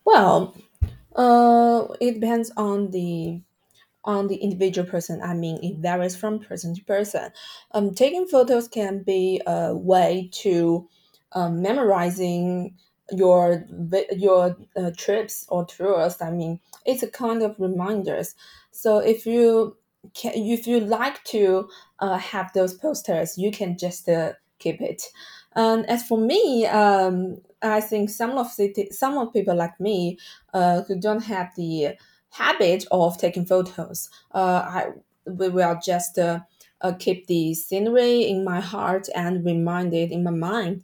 Well, it depends on the individual person. I mean, it varies from person to person. Taking photos can be a way to memorizing your trips or tours. I mean, it's a kind of reminders. So if you like to have those posters, you can just keep it. And as for me, I think some of people like me who don't have the habit of taking photos. I we will just keep the scenery in my heart and remind it in my mind.